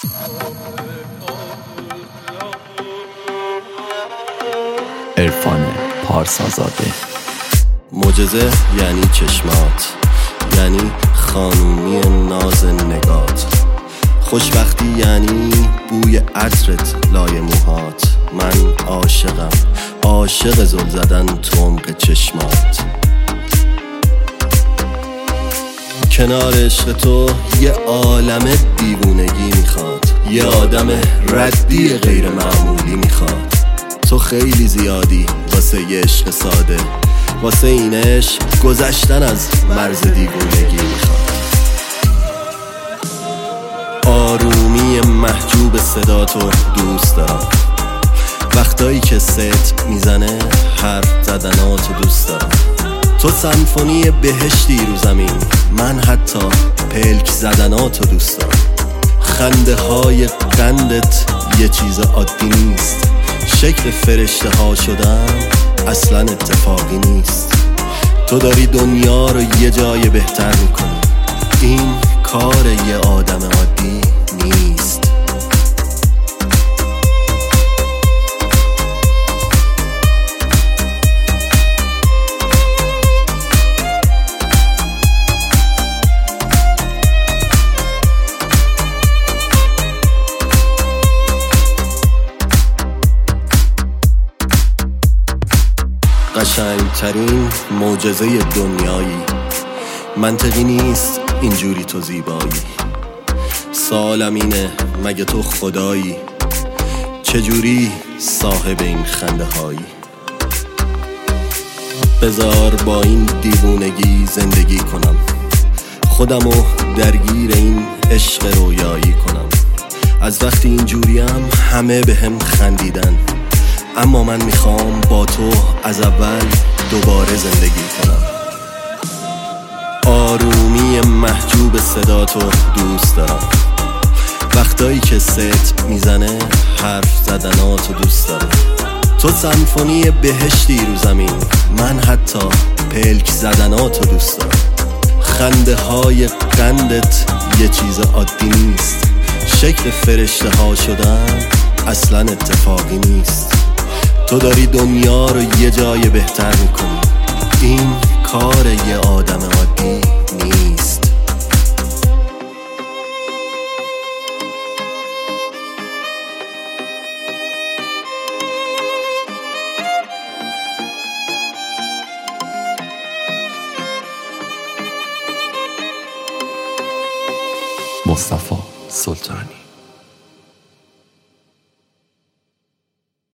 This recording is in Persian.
عرفان پارسازاده. معجزه یعنی چشمات، یعنی خانومی ناز نگات. خوشبختی یعنی بوی عطرت لای موهات. من عاشقم، عاشق زل زدن تو عمق چشمات. کنار عشق تو یه عالم دیوونگی میخواد، یه آدم ردی غیر معمولی میخواد. تو خیلی زیادی واسه یه عشق ساده، واسه این عشق گذشتن از مرز دیوونگی میخواد. آرومی محجوب صدا تو دوست دارم، وقتایی که ست میزنه حرف زدناتو دوست دارم. تو سمفونی بهشتی رو زمین، من حتی پلک زدناتو دوست دارم. خنده های قندت یه چیز عادی نیست، شکل فرشته ها شدن اصلا اتفاقی نیست. تو داری دنیا رو یه جای بهتر میکنی، این کار یه آدم عادی نیست. قشنگترین معجزه دنیایی، منطقی نیست اینجوری تو زیبایی. سوالم اینه مگه تو خدایی؟ چجوری صاحب این خنده هایی؟ بذار با این دیوونگی زندگی کنم، خودمو درگیر این عشق رویایی کنم. از وقتی اینجوریم همه بهم خندیدن، اما من میخوام با تو از اول دوباره زندگی کنم. آرومی محجوب صدا تو دوست دارم، وقتایی که ست میزنه حرف زدناتو دوست دارم. تو سمفونی بهشتی رو زمین، من حتی پلک زدناتو دوست دارم. خنده های قندت یه چیز عادی نیست، شکل فرشته ها شدن اصلا اتفاقی نیست. تو داری دنیا رو یه جای بهتر میکنی، این کار یه آدم عادی نیست. مصطفی سلطانی.